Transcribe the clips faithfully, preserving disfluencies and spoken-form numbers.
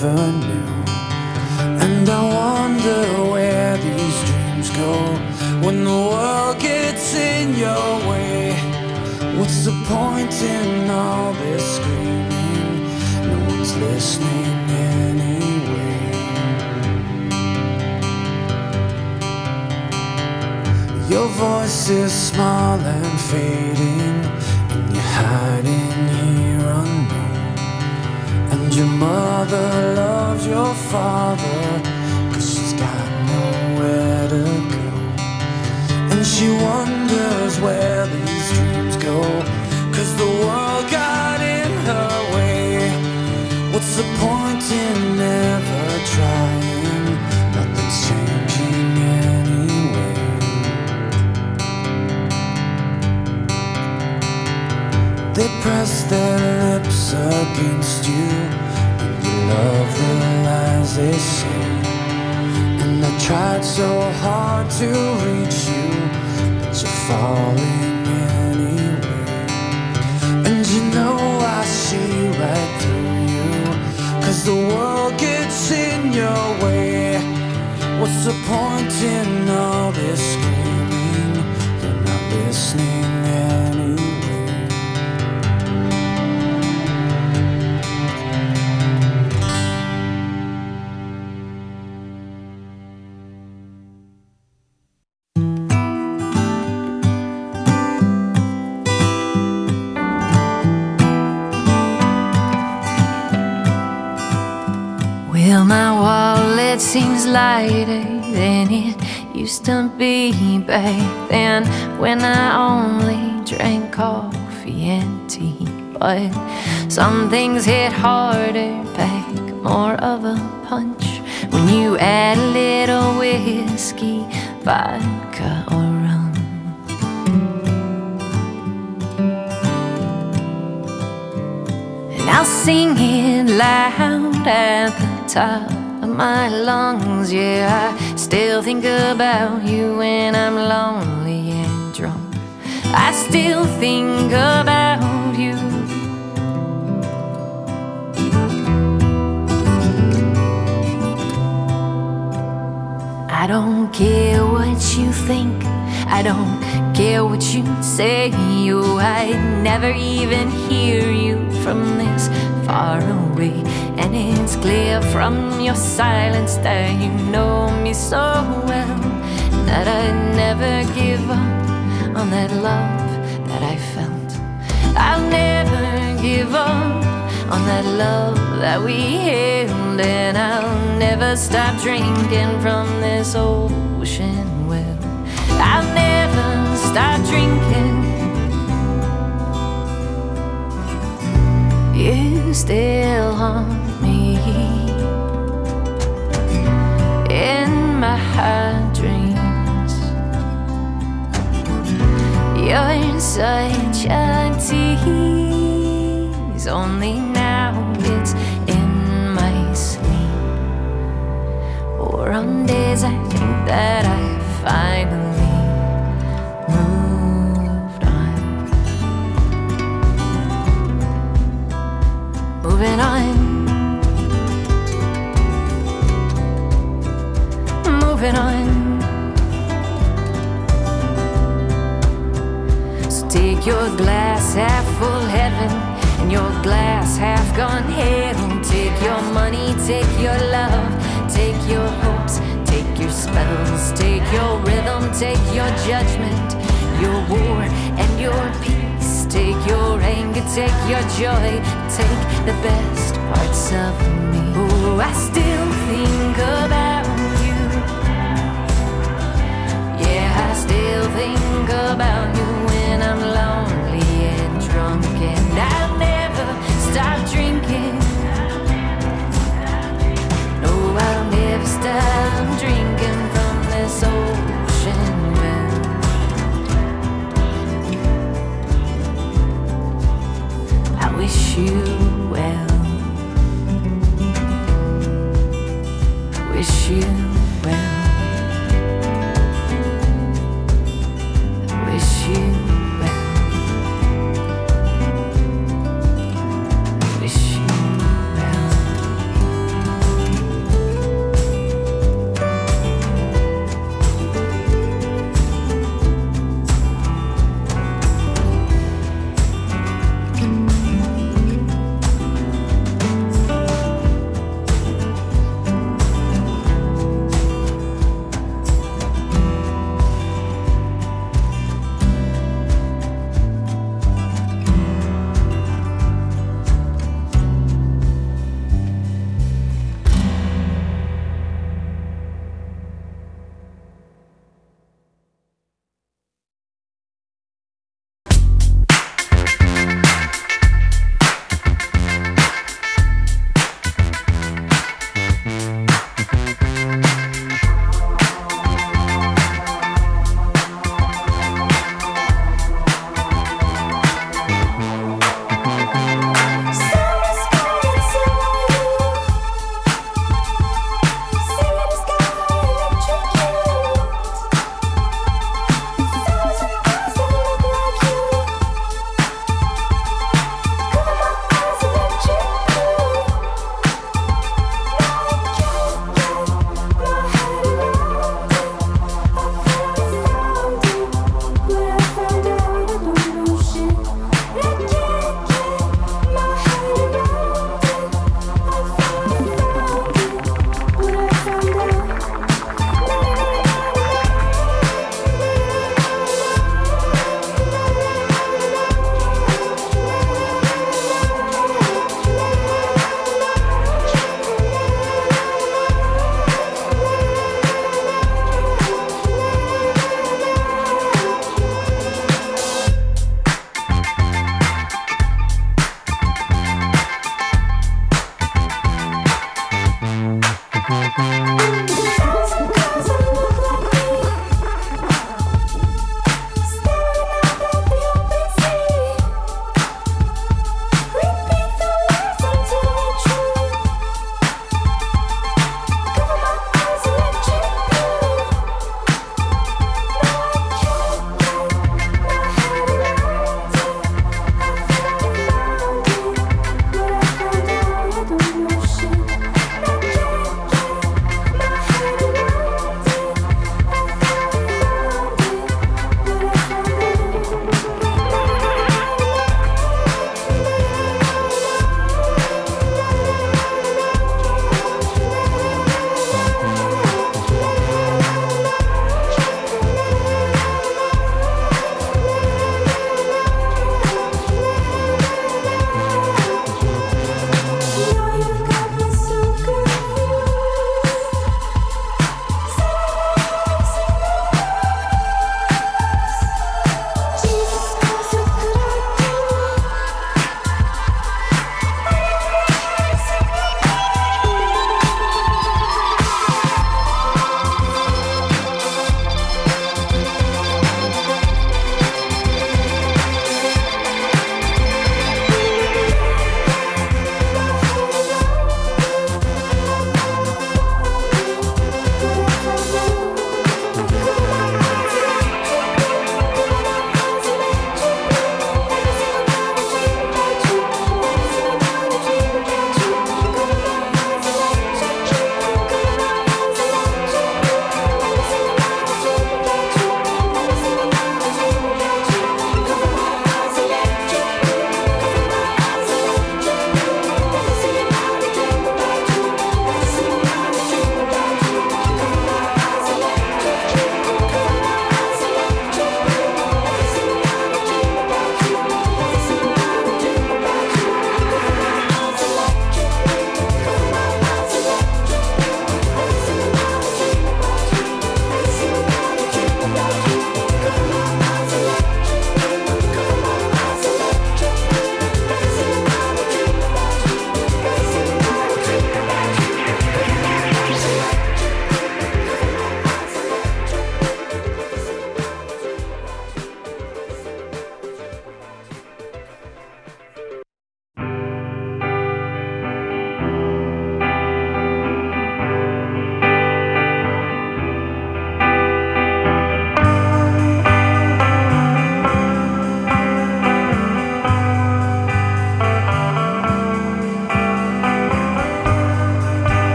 never knew. And I wonder where these dreams go when the world gets in your way. What's the point in all this screaming? No one's listening anyway. Your voice is small and fading, and you're hiding here unknown. And your mother loves your father, 'cause she's got nowhere to go. And she wonders where these dreams go, 'cause the world got in her way. What's the point in never trying? Nothing's changing anyway. They press their lips against you, and you love the lies they say. And I tried so hard to reach you, but you're falling anyway. And you know I see right through you, 'cause the world gets in your way. What's the point in all this screaming? You're not listening anyway. Well, my wallet seems lighter than it used to be back then, when I only drank coffee and tea. But some things hit harder, pack more of a punch, when you add a little whiskey, vodka or rum. And I'll sing it loud at the top of my lungs. Yeah, I still think about you when I'm lonely and drunk. I still think about you. I don't care what you think, I don't care what you say. Oh, I never even hear you from this far away. And it's clear from your silence that you know me so well, that I'd never give up on that love that I felt. I'll never give up on that love that we held. And I'll never stop drinking from this ocean well. I'll never stop drinking. You still haunt me in my dreams. You're such a tease, only now it's in my sleep, or on days I think that I finally moved on. Moving on, moving on. So take your glass half full heaven, and your glass half gone hell. Take your money, take your love, take your hopes, take your spells, take your rhythm, take your judgment, your war and your peace. Take your anger, take your joy, take the best parts of me. Oh, I still think about you. Yeah, I still think about you when I'm lonely and drunk. And I'll never stop drinking. No, I'll never stop drinking from this ocean well. I wish you well. I wish you well. I wish you well. I wish you well.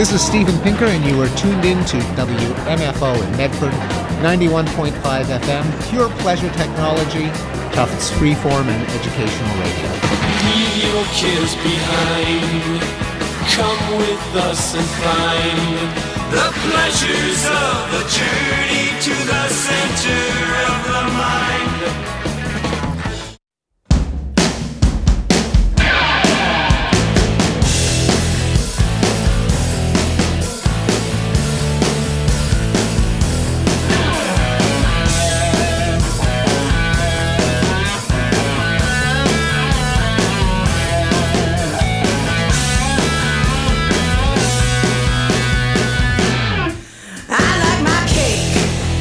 This is Steven Pinker, and you are tuned in to W M F O in Medford, ninety-one point five F M, pure pleasure technology, Tufts freeform and educational radio. Leave your cares behind. Come with us and find the pleasures of the journey to the center of the mind. I like my cake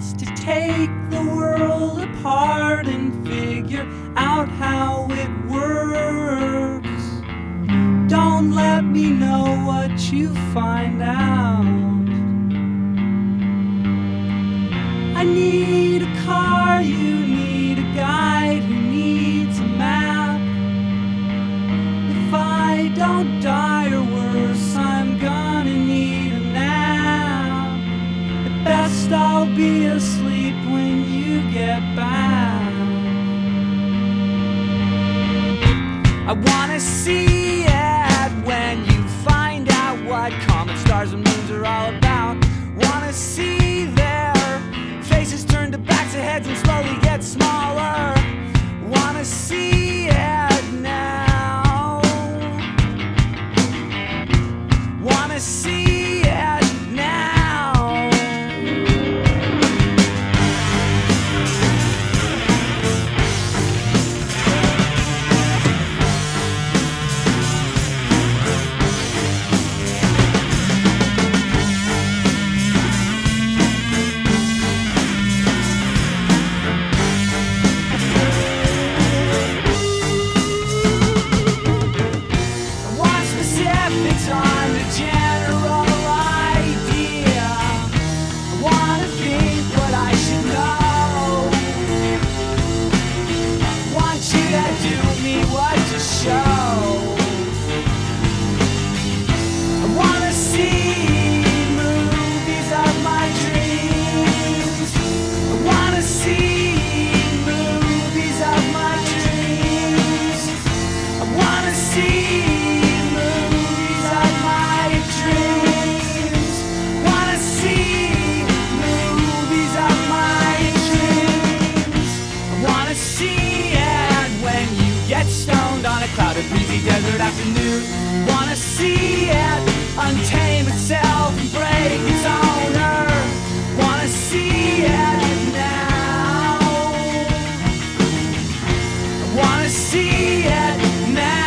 wants to take the world apart and figure out how it works. Don't let me know what you find out. I need a car, you need a guide who needs a map. If I don't die or worse, I'm gonna need a nap. At best I'll be asleep when you get back. I wanna see it when you find out what comet stars and moons are all about. Wanna see their faces turn to backs of heads and slowly get smaller. Wanna see it now. Wanna see it now. Desert afternoon. Wanna see it untame itself and break its owner. Wanna see it now. Wanna see it now.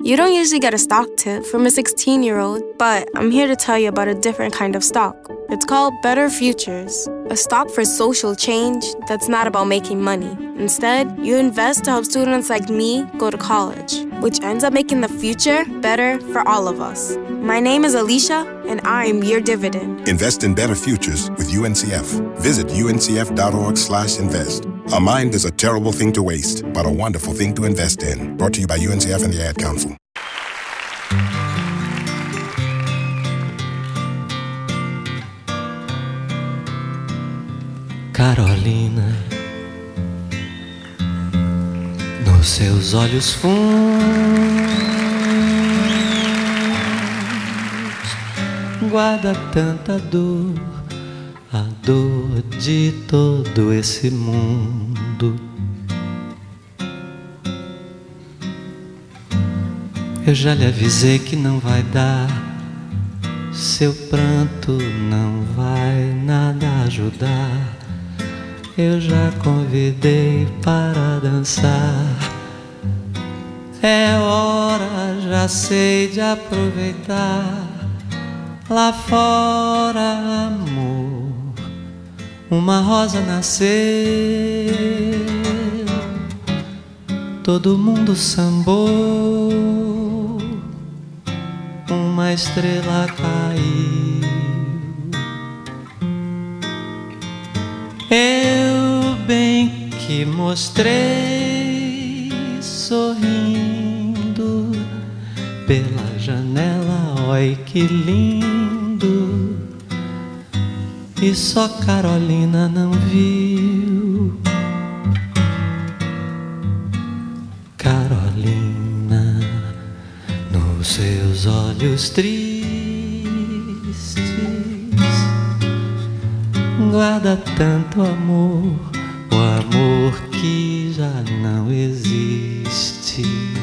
You don't usually get a stock tip from a sixteen-year-old, but I'm here to tell you about a different kind of stock. It's called Better Futures, a stock for social change that's not about making money. Instead, you invest to help students like me go to college, which ends up making the future better for all of us. My name is Alicia, and I'm your dividend. Invest in better futures with U N C F. Visit U N C F dot org slash invest. A mind is a terrible thing to waste, but a wonderful thing to invest in. Brought to you by U N C F and the Ad Council. Carolina, nos seus olhos fundos guarda tanta dor, a dor de todo esse mundo. Eu já lhe avisei que não vai dar, seu pranto não vai nada ajudar. Eu já convidei para dançar. É hora, já sei, de aproveitar. Lá fora, amor, uma rosa nasceu. Todo mundo sambou, uma estrela caiu. Eu bem que mostrei sorrindo pela janela, oi que lindo. E só Carolina não viu. Carolina, nos seus olhos tristes guarda tanto amor, o amor que já não existe.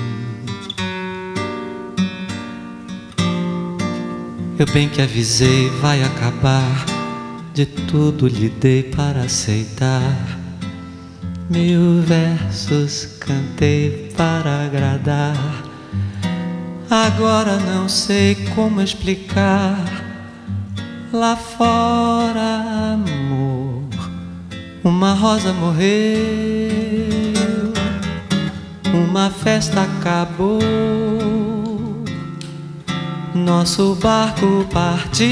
Eu bem que avisei, vai acabar, de tudo lhe dei para aceitar. Mil versos cantei para agradar. Agora não sei como explicar. Lá fora, amor, uma rosa morreu, uma festa acabou, nosso barco partiu.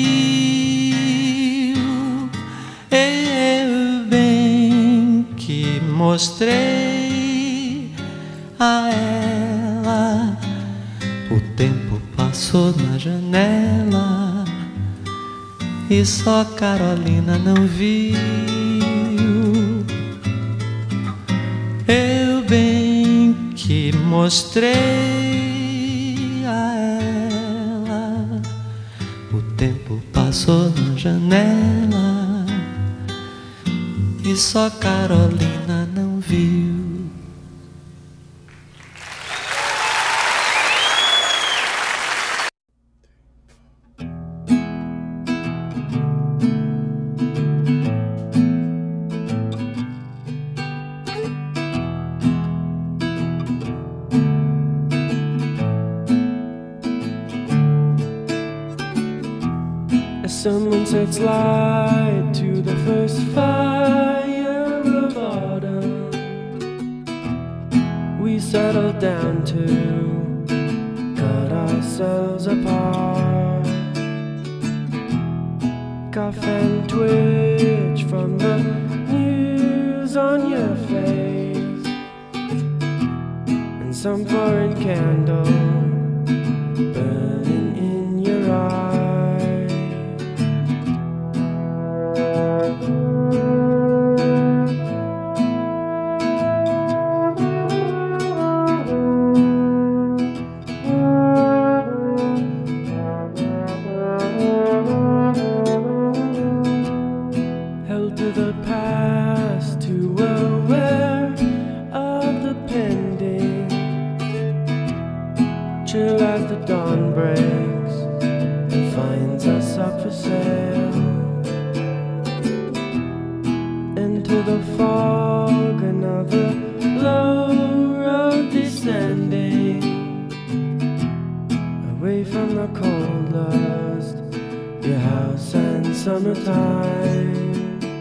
Eu bem que mostrei a ela, o tempo passou na janela. E só Carolina não viu. Eu bem que mostrei a ela, o tempo passou na janela. E só Carolina não viu. Someone sets light to the first fire of autumn. We settle down to cut ourselves apart. Cough and twitch from the news on your face, and some foreign candle burning in your eyes. Held to the past, too aware of the pending. Chill as the dawn breaks and finds us up for sale. Into the fog, another low road descending. summertime.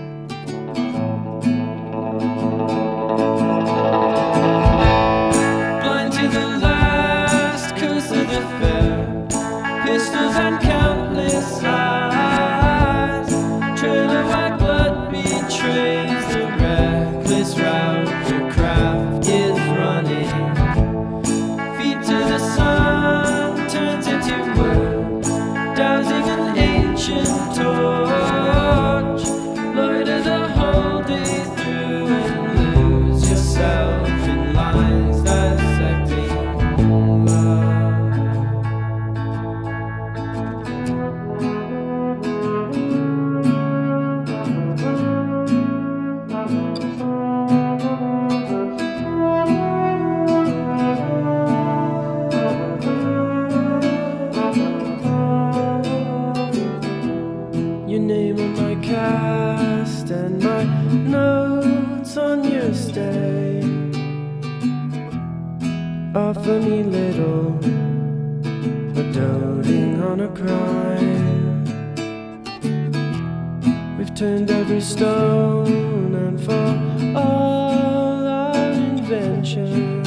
Blind to the last curse of the fair, pistols and countless eyes. Trail of white blood betrays the reckless route your craft is running. Feet to the sun turns into wood, dousing an ancient torch. Loiter the whole day through and lose yourself in lines dissecting love. Your name on my cast and my notes on your stay offer me little, but doting on a crime. We've turned every stone, and for all our invention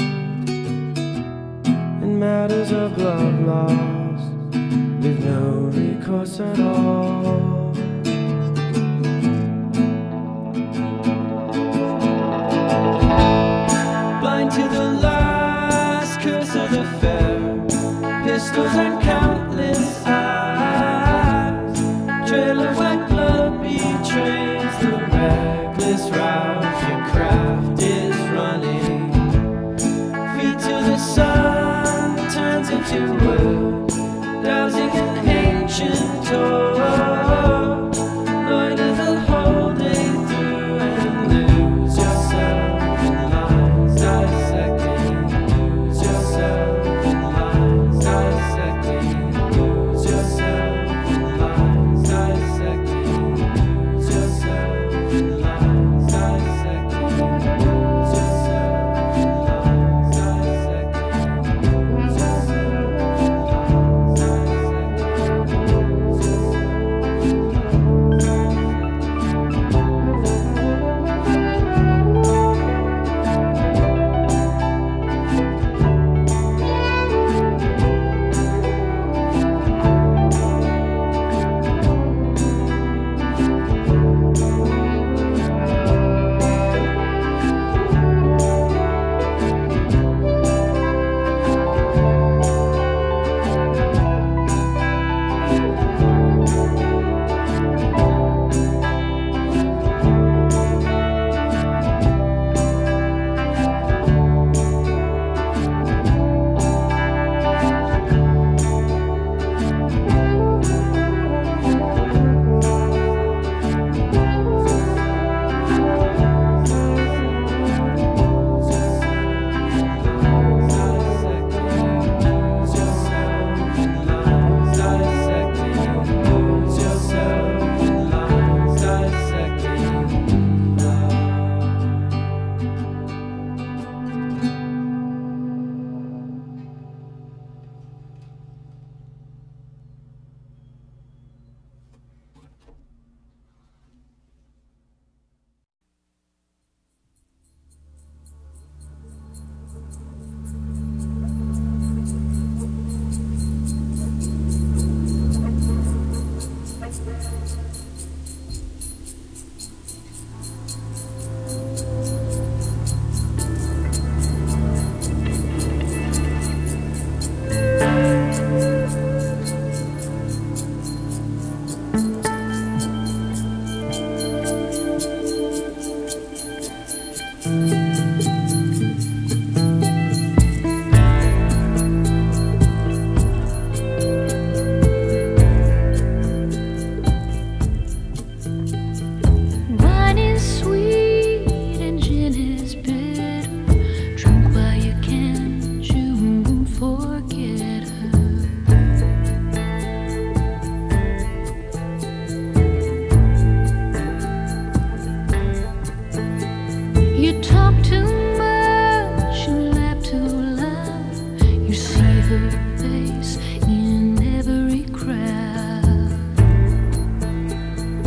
in matters of love lost, we've no recourse at all. Blind to the last curse of the fair, pistols and countless eyes. Trail of white blood betrays the reckless route your craft is running. Feet to the sun turns into wood, dousing an ancient torch. Loiter the whole day through and lose yourself in lines dissecting. Lose yourself in lines dissecting. Lose yourself in lines dissecting. Lose yourself in lines dissecting. Lose yourself in lines dissecting. Lose yourself in lines face in every crowd.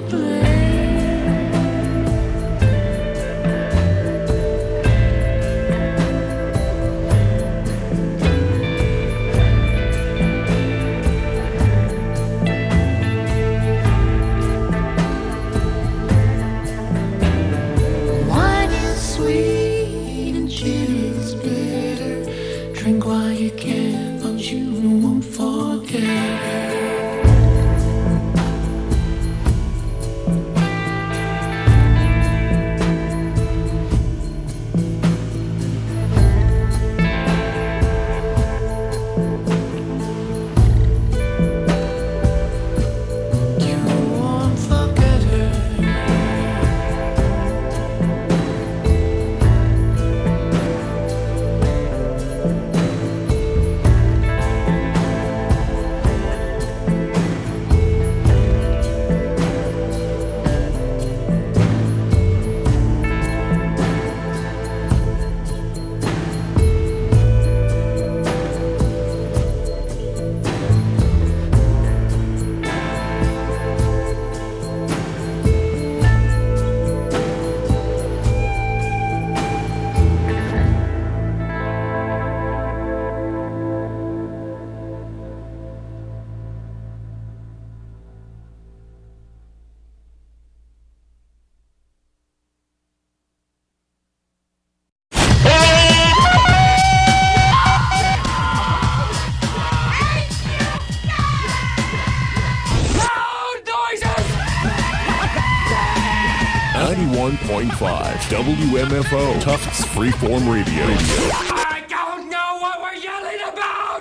ninety-one point five W M F O, Tufts Freeform Radio. I don't know what we're yelling about!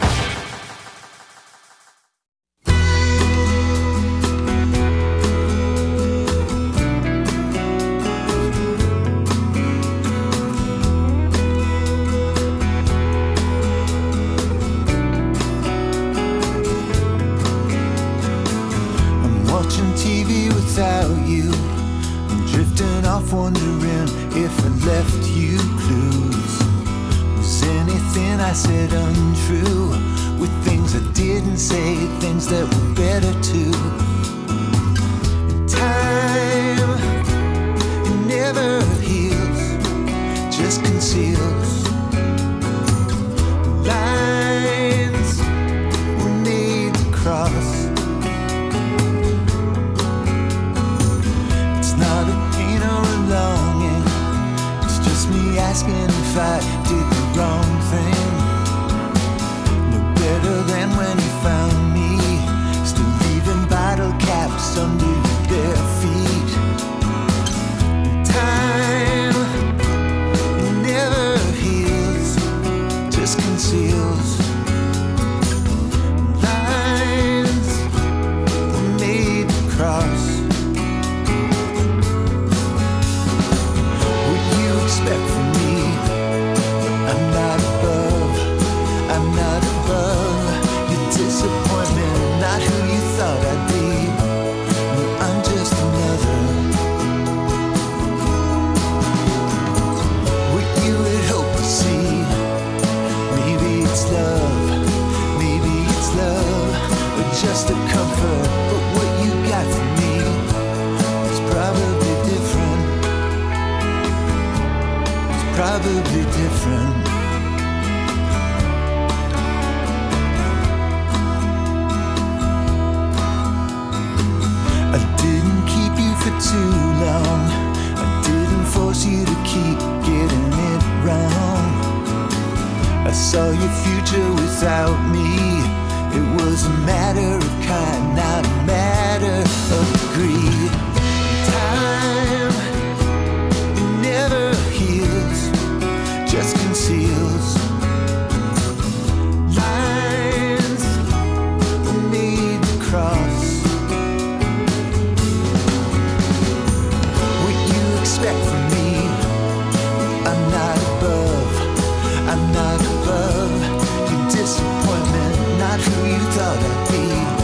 I'm watching T V without you. Drifting off wondering if I left you clues. Was anything I said untrue? With things I didn't say, things that were better too. Time, it never heals, just conceals. Lines were made to cross. It's not a pain or a longing, it's just me asking if I did the wrong thing. No better than when you found me, still leaving bottle caps under your bare feet. Time never heals, just conceals. Lines were made to cross. Expect from me, I'm not above, I'm not above your disappointment, not who you thought I'd be. No, I'm just another. What you would hope to see, maybe it's love, maybe it's love, or just a comfort. But what you got from me is probably different. Probably different. I didn't keep you for too long. I didn't force you to keep getting it wrong. I saw your future without me. It was a matter of kind, not a matter of greed. Time never heals, just conceals. Lines were made to cross. What you expect from me, I'm not above, I'm not above your disappointment, not who you thought I'd be.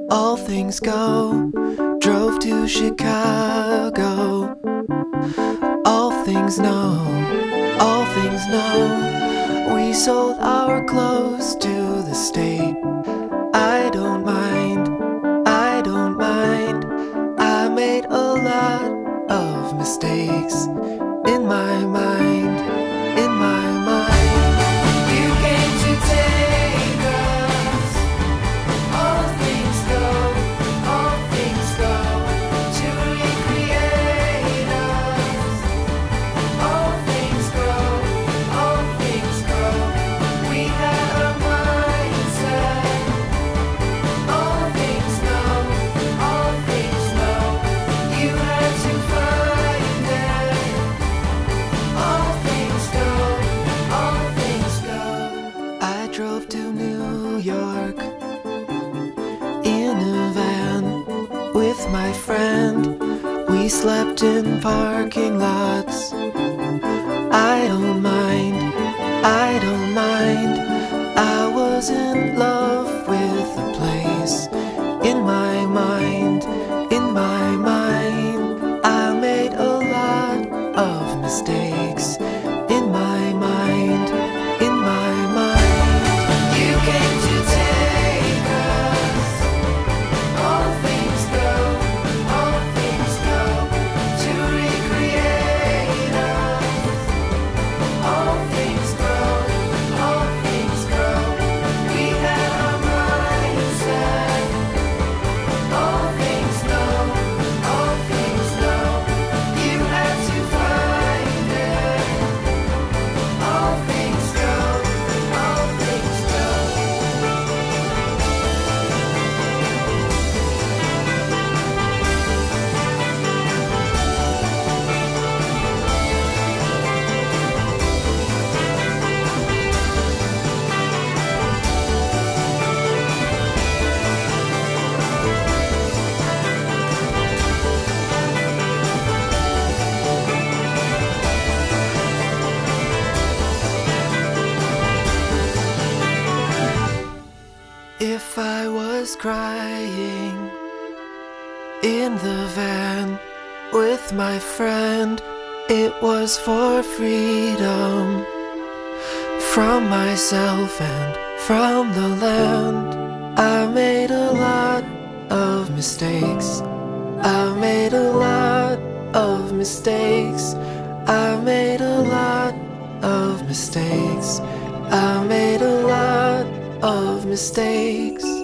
all things go. Drove to Chicago. All things know, all things know. We sold our clothes to the state. I don't mind, I don't mind. I made a lot of mistakes in my mind, in my mind. You came to take us. All things go, all things go to recreate us. All things grow, all things grow. We had a mindset. All things know, all things know. You had to find it. All things go, all things go. I drove to New York in a van with my friend. We slept in parking lots. I don't mind, I don't mind. I was in love with the place. In my mind, in my mind. I made a lot of mistakes. In my mind, in my mind. You came to take us. All things go, all things go to recreate us. All things grow, all things grow. We had our mindset. All things know, all things know. You had to find it. All things go, all things go. If I was crying in the van with my friend, it was for freedom from myself and from the land. I made a lot of mistakes. I made a lot of mistakes. I made a lot of mistakes. I made a lot of mistakes.